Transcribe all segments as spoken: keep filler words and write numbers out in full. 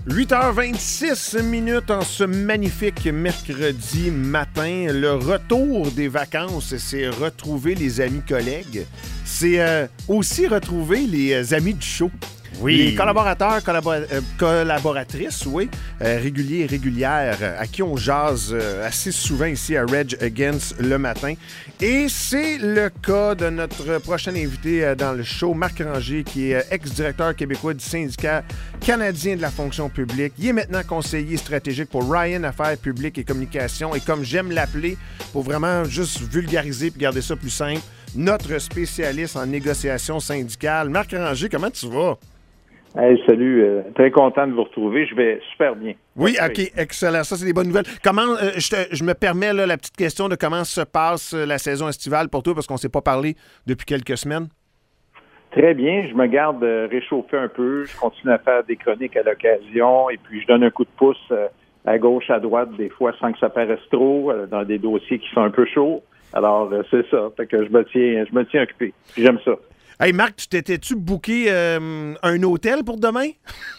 huit heures vingt-six minutes en ce magnifique mercredi matin. Le retour des vacances, c'est retrouver les amis collègues. C'est euh, aussi retrouver les amis du show. Oui. Les collaborateurs, collabor- euh, collaboratrices, oui, euh, réguliers et régulières, euh, à qui on jase euh, assez souvent ici à Reg Against le matin. Et c'est le cas de notre prochain invité euh, dans le show, Marc Ranger, qui est euh, ex-directeur québécois du syndicat canadien de la fonction publique. Il est maintenant conseiller stratégique pour Ryan Affaires publiques et communications. Et comme j'aime l'appeler, pour vraiment juste vulgariser et garder ça plus simple, notre spécialiste en négociation syndicale. Marc Ranger, comment tu vas? Hey, salut, euh, très content de vous retrouver. Je vais super bien. Oui, OK, excellent. Ça, c'est des bonnes nouvelles. Comment, euh, je, te, je me permets là, la petite question de comment se passe euh, la saison estivale pour toi, parce qu'on ne s'est pas parlé depuis quelques semaines. Très bien. Je me garde euh, réchauffer un peu. Je continue à faire des chroniques à l'occasion et puis je donne un coup de pouce euh, à gauche, à droite, des fois sans que ça paraisse trop, euh, dans des dossiers qui sont un peu chauds. Alors, euh, c'est ça. Fait que je me tiens, je me tiens occupé. Puis j'aime ça. Hey Marc, tu t'étais-tu booké euh, un hôtel pour demain?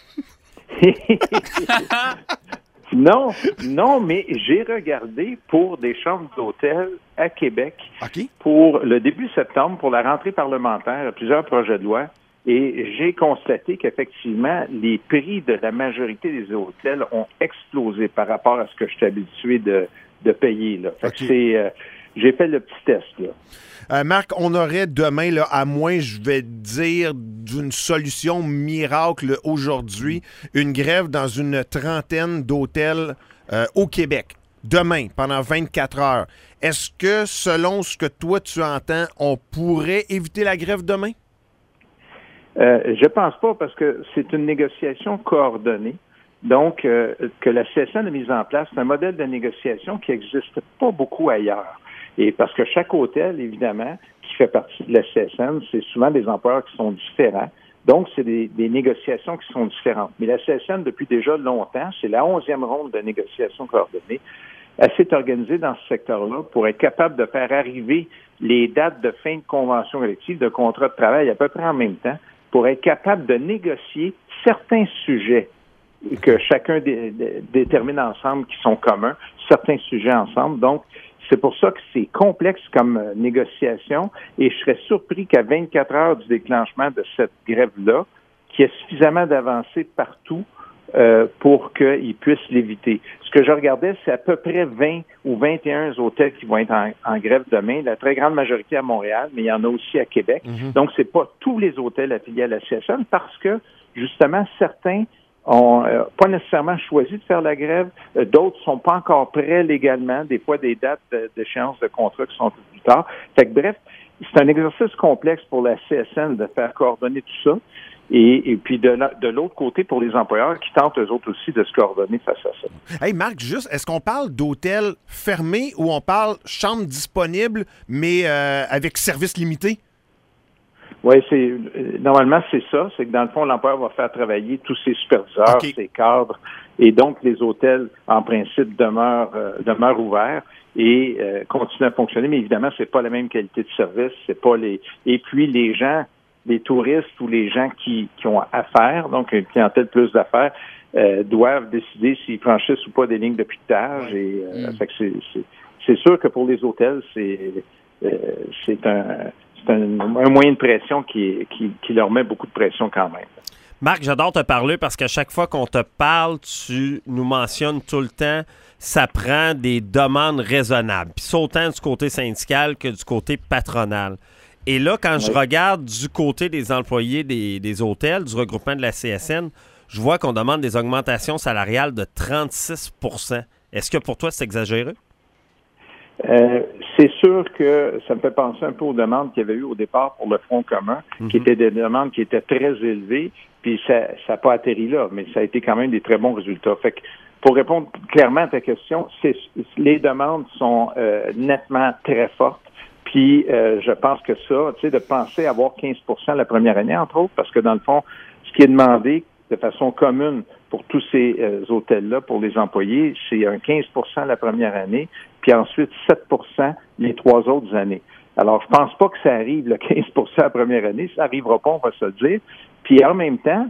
non, non, mais j'ai regardé pour des chambres d'hôtel à Québec okay. pour le début septembre, pour la rentrée parlementaire, plusieurs projets de loi, et j'ai constaté qu'effectivement, les prix de la majorité des hôtels ont explosé par rapport à ce que je suis habitué de, de payer. Là. Fait okay. que c'est, euh, j'ai fait le petit test, là. Euh, Marc, on aurait demain, là, à moins, je vais dire, d'une solution miracle aujourd'hui, une grève dans une trentaine d'hôtels euh, au Québec. Demain, pendant vingt-quatre heures. Est-ce que, selon ce que toi tu entends, on pourrait éviter la grève demain? Euh, je pense pas, parce que c'est une négociation coordonnée. Donc, euh, que la C S N a mis en place, c'est un modèle de négociation qui n'existe pas beaucoup ailleurs. Et parce que chaque hôtel, évidemment, qui fait partie de la C S N, c'est souvent des employeurs qui sont différents. Donc, c'est des, des négociations qui sont différentes. Mais la C S N, depuis déjà longtemps, c'est la onzième ronde de négociations coordonnées, elle s'est organisée dans ce secteur-là pour être capable de faire arriver les dates de fin de convention collective, de contrat de travail à peu près en même temps, pour être capable de négocier certains sujets que chacun dé, dé, détermine ensemble qui sont communs, certains sujets ensemble. Donc, c'est pour ça que c'est complexe comme euh, négociation et je serais surpris qu'à vingt-quatre heures du déclenchement de cette grève-là, qu'il y ait suffisamment d'avancées partout euh, pour qu'ils puissent l'éviter. Ce que je regardais, c'est à peu près vingt ou vingt et un hôtels qui vont être en, en grève demain, la très grande majorité à Montréal, mais il y en a aussi à Québec. Mm-hmm. Donc, c'est pas tous les hôtels affiliés à la C S N parce que, justement, certains ont euh, pas nécessairement choisi de faire la grève. Euh, d'autres sont pas encore prêts légalement. Des fois, des dates de, d'échéance de contrat qui sont un peu plus tard. Fait que bref, c'est un exercice complexe pour la C S N de faire coordonner tout ça. Et, et puis de, la, de l'autre côté, pour les employeurs qui tentent eux autres aussi de se coordonner face à ça. Hey Marc, juste, est-ce qu'on parle d'hôtels fermés ou on parle chambres disponibles, mais euh, avec service limité? Oui, c'est normalement c'est ça, c'est que dans le fond, l'employeur va faire travailler tous ses superviseurs, okay. ses cadres, et donc les hôtels, en principe, demeurent euh, demeurent ouverts et euh, continuent à fonctionner, mais évidemment, c'est pas la même qualité de service, c'est pas les et puis les gens, les touristes ou les gens qui, qui ont affaires, donc une clientèle plus d'affaires, euh, doivent décider s'ils franchissent ou pas des lignes de piquetage. Ouais. Et euh, mm. fait que c'est, c'est c'est sûr que pour les hôtels, c'est euh, c'est un C'est un, un moyen de pression qui, qui, qui leur met beaucoup de pression quand même. Marc, j'adore te parler parce qu'à chaque fois qu'on te parle, tu nous mentionnes tout le temps, ça prend des demandes raisonnables. Puis ça, autant du côté syndical que du côté patronal. Et là, quand oui. je regarde du côté des employés des, des hôtels, du regroupement de la C S N, je vois qu'on demande des augmentations salariales de trente-six pour cent. Est-ce que pour toi, c'est exagéré? Euh, c'est sûr que ça me fait penser un peu aux demandes qu'il y avait eu au départ pour le Front commun, mm-hmm. qui étaient des demandes qui étaient très élevées, puis ça n'a pas atterri là, mais ça a été quand même des très bons résultats. Fait que pour répondre clairement à ta question, c'est, les demandes sont euh, nettement très fortes, puis euh, je pense que ça, tu sais, de penser avoir quinze pour cent la première année, entre autres, parce que dans le fond, ce qui est demandé de façon commune pour tous ces euh, hôtels-là, pour les employés, c'est un quinze pour cent la première année, puis ensuite sept pour cent les trois autres années. Alors, je pense pas que ça arrive le quinze pour cent la première année, ça arrivera pas, on va se le dire. Puis en même temps,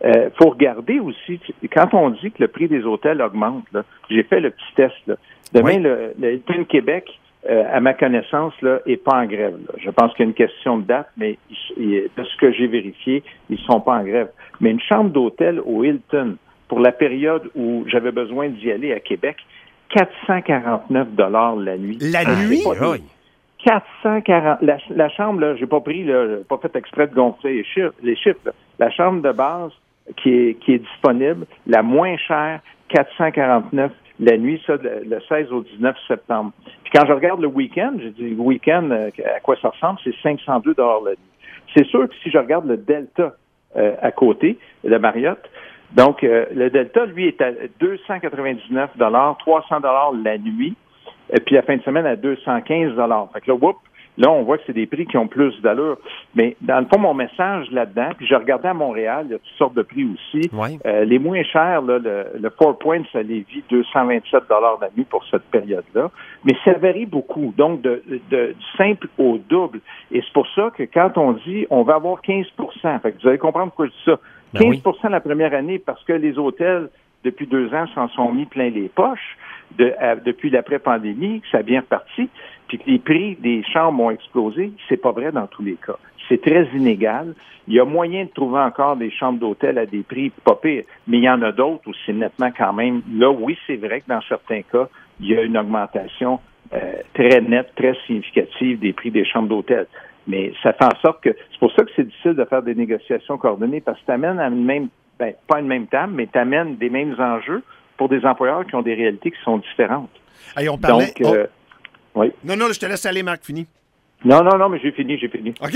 Il euh, faut regarder aussi, quand on dit que le prix des hôtels augmente, là, j'ai fait le petit test. Là. Demain, oui. le, le Hilton Québec, euh, à ma connaissance, là, est pas en grève. Là. Je pense qu'il y a une question de date, mais il, de ce que j'ai vérifié, ils sont pas en grève. Mais une chambre d'hôtel au Hilton, pour la période où j'avais besoin d'y aller à Québec, quatre cent quarante-neuf dollars la nuit. La nuit? Oui. quatre cent quarante. La, la chambre, là, j'ai pas pris, là, j'ai pas fait exprès de gonfler les chiffres. Les chiffres là. La chambre de base qui est, qui est disponible, la moins chère, quatre cent quarante-neuf la nuit, ça, le, le seize au dix-neuf septembre. Puis quand je regarde le week-end, je dis le week-end, euh, à quoi ça ressemble, c'est cinq cent deux dollars la nuit. C'est sûr que si je regarde le Delta euh, à côté, le Marriott, donc euh, le Delta, lui, est à deux cent quatre-vingt-dix-neuf dollars, trois cents dollars la nuit, et puis la fin de semaine à deux cent quinze dollars. Fait que là, whoop, là, on voit que c'est des prix qui ont plus d'allure. Mais dans le fond, mon message là-dedans, puis je regardais à Montréal, il y a toutes sortes de prix aussi. Oui. Euh, les moins chers, là, le, le Four Points à Lévis, deux cent vingt-sept dollars la nuit pour cette période-là. Mais ça varie beaucoup, donc de, de, de du simple au double. Et c'est pour ça que quand on dit on va avoir quinze pour cent, fait que vous allez comprendre pourquoi je dis ça. quinze pour cent ben oui. La première année parce que les hôtels, depuis deux ans, s'en sont mis plein les poches. De, à, depuis l'après-pandémie, ça a bien reparti, puis que les prix des chambres ont explosé, c'est pas vrai dans tous les cas. C'est très inégal. Il y a moyen de trouver encore des chambres d'hôtel à des prix pas pires, mais il y en a d'autres où c'est nettement quand même. Là, oui, c'est vrai que dans certains cas, il y a une augmentation euh, très nette, très significative des prix des chambres d'hôtel. Mais ça fait en sorte que, c'est pour ça que c'est difficile de faire des négociations coordonnées, parce que tu amènes à une même, ben, pas une même table, mais tu amènes des mêmes enjeux pour des employeurs qui ont des réalités qui sont différentes. Hey, on parlait... Donc, euh, oh. oui. Non, non, je te laisse aller, Marc, fini. Non, non, non, mais j'ai fini, j'ai fini. OK.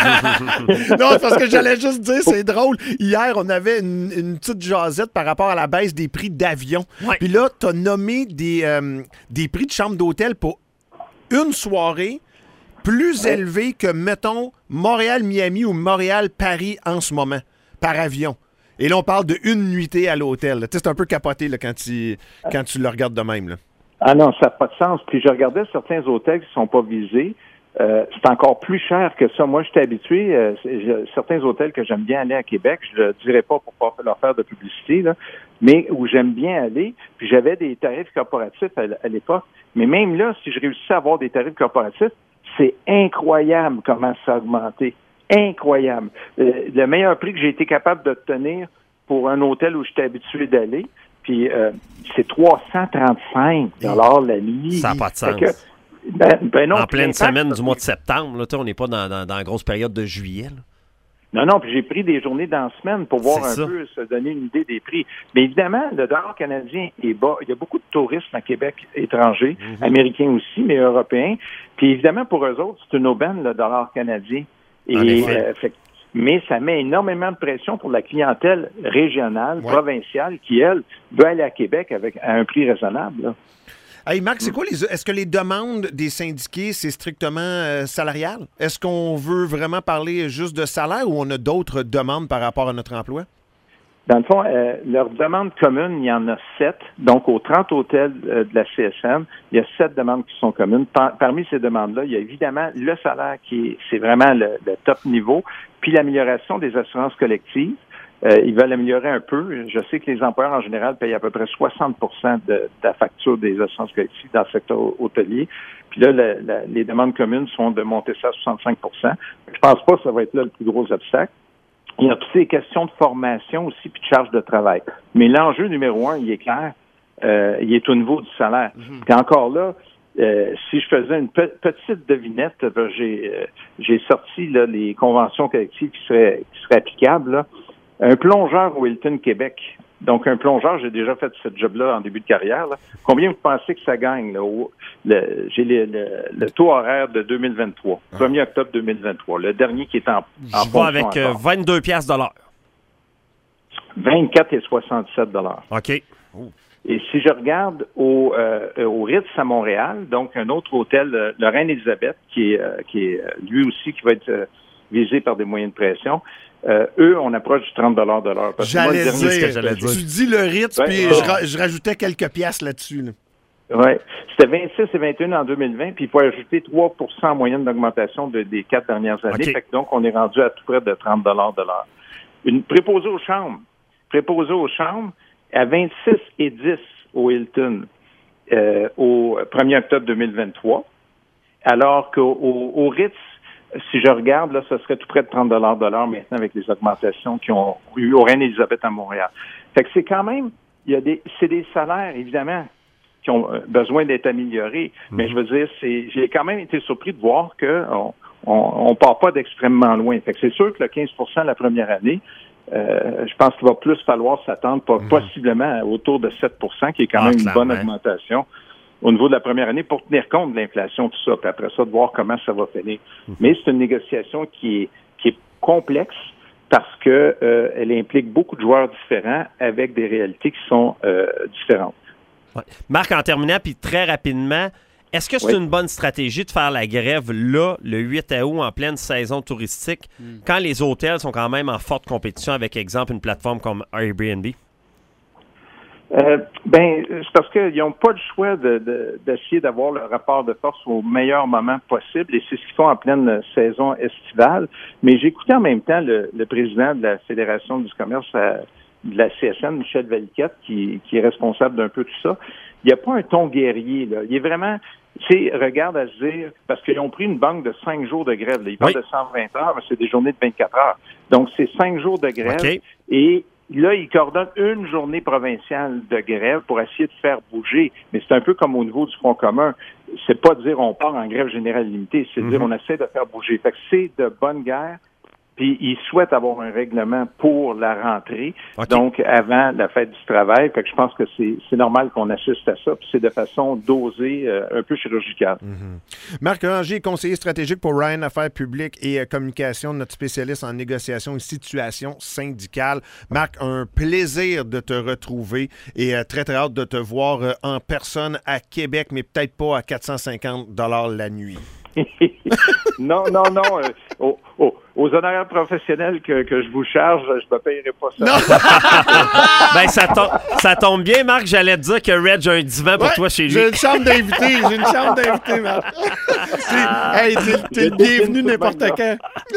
Non, parce que j'allais juste dire, c'est drôle. Hier, on avait une, une petite jasette par rapport à la baisse des prix d'avion. Ouais. Puis là, tu as nommé des, euh, des prix de chambre d'hôtel pour une soirée plus ouais. élevés que, mettons, Montréal-Miami ou Montréal-Paris en ce moment, par avion. Et là, on parle de une nuitée à l'hôtel. Tu sais, c'est un peu capoté là, quand, tu, quand tu le regardes de même. Là. Ah non, ça n'a pas de sens. Puis je regardais certains hôtels qui ne sont pas visés. Euh, c'est encore plus cher que ça. Moi, je suis habitué. Euh, je, certains hôtels que j'aime bien aller à Québec, je ne le dirais pas pour pas leur faire de publicité, là, mais où j'aime bien aller. Puis j'avais des tarifs corporatifs à, à l'époque. Mais même là, si je réussissais à avoir des tarifs corporatifs, c'est incroyable comment ça a augmenté. Incroyable. Euh, le meilleur prix que j'ai été capable d'obtenir pour un hôtel où j'étais habitué d'aller, puis euh, c'est trois cent trente-cinq dollars la nuit. Ça n'a pas de sens. Que, ben, ben non, en pleine semaine du mois de septembre, là, on n'est pas dans, dans, dans la grosse période de juillet. Là. Non, non, puis j'ai pris des journées dans la semaine pour voir c'est un ça. peu, se donner une idée des prix. Mais évidemment, le dollar canadien est bas. Il y a beaucoup de touristes à Québec étrangers, mm-hmm. américains aussi, mais européens. Puis évidemment, pour eux autres, c'est une aubaine, le dollar canadien. Et, euh, fait, mais ça met énormément de pression pour la clientèle régionale, ouais. provinciale, qui, elle, veut aller à Québec avec à un prix raisonnable. Là. Hey Marc, c'est quoi les est-ce que les demandes des syndiqués, c'est strictement euh, salarial? Est-ce qu'on veut vraiment parler juste de salaire ou on a d'autres demandes par rapport à notre emploi? Dans le fond, euh, leurs demandes communes, il y en a sept. Donc, aux trente hôtels euh, de la C S M, il y a sept demandes qui sont communes. Par, parmi ces demandes-là, il y a évidemment le salaire qui est, c'est vraiment le, le top niveau, puis l'amélioration des assurances collectives. Euh, ils veulent améliorer un peu. Je sais que les employeurs, en général, payent à peu près soixante pour cent de, de la facture des assurances collectives dans le secteur hôtelier. Puis là, la, la, les demandes communes sont de monter ça à soixante-cinq pour cent. Je pense pas que ça va être là le plus gros obstacle. Il y a toutes ces questions de formation aussi, puis de charge de travail. Mais l'enjeu numéro un, il est clair, euh, il est au niveau du salaire. Mm-hmm. Puis encore là, euh, si je faisais une pe- petite devinette, ben, j'ai, euh, j'ai sorti là, les conventions collectives qui seraient, qui seraient applicables. Là. Un plongeur au Hilton Québec, donc un plongeur, j'ai déjà fait ce job-là en début de carrière. Là. Combien vous pensez que ça gagne? Là, au, le, j'ai le, le, le taux horaire de deux mille vingt-trois, ah. premier octobre deux mille vingt-trois, le dernier qui est en, en Je vais avec euh, vingt-deux piastres de l'heure. vingt-quatre et soixante-sept dollars. OK. Oh. Et si je regarde au, euh, au Ritz à Montréal, donc un autre hôtel, euh, le Reine-Élisabeth, qui est, euh, qui est lui aussi qui va être euh, visé par des moyens de pression, Euh, eux, on approche du trente dollars de l'heure. J'allais, moi, dire, ce que j'allais dire. Tu dis le Ritz, ouais, puis euh, je, ra- je rajoutais quelques piastres là-dessus. Là. Oui. C'était vingt-six et vingt et un en deux mille vingt, puis il faut ajouter trois pour cent en moyenne d'augmentation de, des quatre dernières années. Okay. Fait que donc, on est rendu à tout près de trente dollars de l'heure. une préposée aux chambres, préposée aux chambres à vingt-six et dix au Hilton euh, au premier octobre deux mille vingt-trois, alors qu'au au, au Ritz, si je regarde, là, ça serait tout près de trente dollars de l'heure maintenant avec les augmentations qui ont eu au Reine-Élisabeth à Montréal. Fait que c'est quand même, il y a des, c'est des salaires, évidemment, qui ont besoin d'être améliorés. Mmh. Mais je veux dire, c'est, j'ai quand même été surpris de voir que on, on, on part pas d'extrêmement loin. Fait que c'est sûr que le quinze pour cent la première année, euh, je pense qu'il va plus falloir s'attendre, pas, mmh. possiblement autour de sept pour cent, qui est quand ah, même une bonne augmentation au niveau de la première année pour tenir compte de l'inflation, tout ça, puis après ça, de voir comment ça va finir. Mmh. Mais c'est une négociation qui est, qui est complexe parce que euh, elle implique beaucoup de joueurs différents avec des réalités qui sont euh, différentes. Ouais. Marc, en terminant, puis très rapidement, est-ce que c'est oui. une bonne stratégie de faire la grève là, le huit août, en pleine saison touristique, mmh. quand les hôtels sont quand même en forte compétition avec, exemple, une plateforme comme Airbnb? Euh, ben, c'est parce qu'ils n'ont pas le choix de, de, d'essayer d'avoir le rapport de force au meilleur moment possible, et c'est ce qu'ils font en pleine saison estivale. Mais j'ai écouté en même temps le, le président de la Fédération du commerce à, de la C S N, Michel Valiquette, qui, qui est responsable d'un peu tout ça. Il n'y a pas un ton guerrier, là. Il est vraiment, tu sais, regarde à se dire, parce qu'ils ont pris une banque de cinq jours de grève, là. Ils parlent oui. de cent vingt heures, mais c'est des journées de vingt-quatre heures. Donc, c'est cinq jours de grève. Okay. Et là, ils coordonnent une journée provinciale de grève pour essayer de faire bouger. Mais c'est un peu comme au niveau du Front commun. C'est pas de dire on part en grève générale limitée, c'est de mm-hmm. dire on essaie de faire bouger. Fait que c'est de bonne guerre. Puis ils souhaitent avoir un règlement pour la rentrée, okay. donc avant la fête du travail. Fait que je pense que c'est, c'est normal qu'on assiste à ça. Puis c'est de façon dosée, euh, un peu chirurgicale. Mm-hmm. Marc Ranger, conseiller stratégique pour Ryan Affaires publiques et euh, communication, notre spécialiste en négociation et situation syndicale. Marc, un plaisir de te retrouver et euh, très, très hâte de te voir euh, en personne à Québec, mais peut-être pas à quatre cent cinquante dollars la nuit. non, non, non. Euh, oh, oh. Aux honoraires professionnels que, que je vous charge, je ne me payerai pas ça. ben, ça, tom- ça tombe bien, Marc. J'allais te dire que Reg a un divan pour ouais, toi chez lui. J'ai une chambre d'invité. J'ai une chambre d'invité, Marc. Hey, t'es, t'es le bienvenu n'importe quand.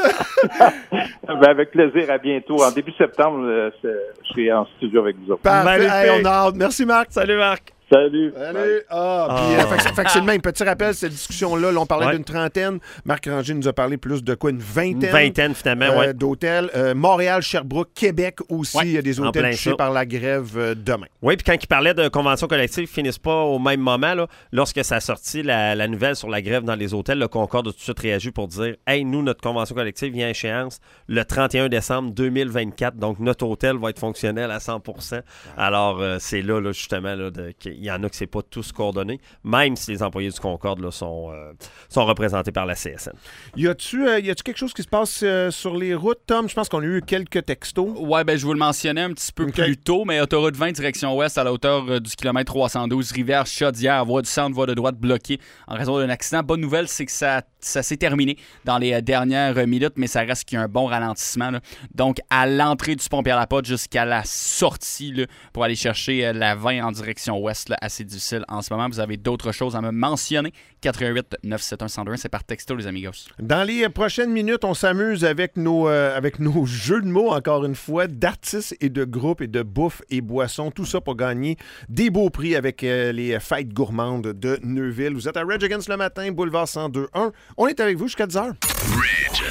ben, avec plaisir. À bientôt. En début septembre, je serai en studio avec vous autres. Parfait. Hey, on a hâte. Merci, Marc. Salut, Marc. Salut. Salut. Ah, oh, puis, euh, fait, que, fait que c'est le même. Petit rappel, cette discussion-là, là, on parlait ouais. d'une trentaine. Marc Ranger nous a parlé plus de quoi? Une vingtaine? Une vingtaine, finalement, euh, ouais. d'hôtels. Euh, Montréal, Sherbrooke, Québec aussi. Ouais, il y a des hôtels touchés ça. par la grève euh, demain. Oui, puis quand il parlait de convention collective, ils finissent pas au même moment. Là, lorsque ça a sorti la, la nouvelle sur la grève dans les hôtels, le Concorde a tout de suite réagi pour dire « Hey, nous, notre convention collective vient à échéance le trente et un décembre deux mille vingt-quatre. Donc, notre hôtel va être fonctionnel à cent pour cent. » Alors, euh, c'est là, là justement, là, de, qu'il y en a que c'est pas tout coordonnées, même si les employés du Concorde là, sont, euh, sont représentés par la C S N. Y a-tu, euh, y a-tu quelque chose qui se passe euh, sur les routes, Tom? Je pense qu'on a eu quelques textos. Ouais, ben je vous le mentionnais un petit peu okay. plus tôt, mais autoroute vingt, direction ouest, à la hauteur euh, du kilomètre trois cent douze, rivière Chaudière, voie du centre, voie de droite bloquée en raison d'un accident. Bonne nouvelle, c'est que ça, ça s'est terminé dans les euh, dernières euh, minutes, mais ça reste qu'il y a un bon ralentissement. Là. Donc, à l'entrée du pont Pierre-Laporte jusqu'à la sortie là, pour aller chercher euh, la vingt en direction ouest, là, assez difficile en ce moment. Vous avez d'autres choses à me mentionner. quatre un huit neuf sept un un zéro un, c'est par texto, les amigos. Dans les prochaines minutes, on s'amuse avec nos, euh, avec nos jeux de mots, encore une fois, d'artistes et de groupes et de bouffe et boissons. Tout ça pour gagner des beaux prix avec euh, les fêtes gourmandes de Neuville. Vous êtes à Reg Against le matin, boulevard cent deux un. On est avec vous jusqu'à dix heures.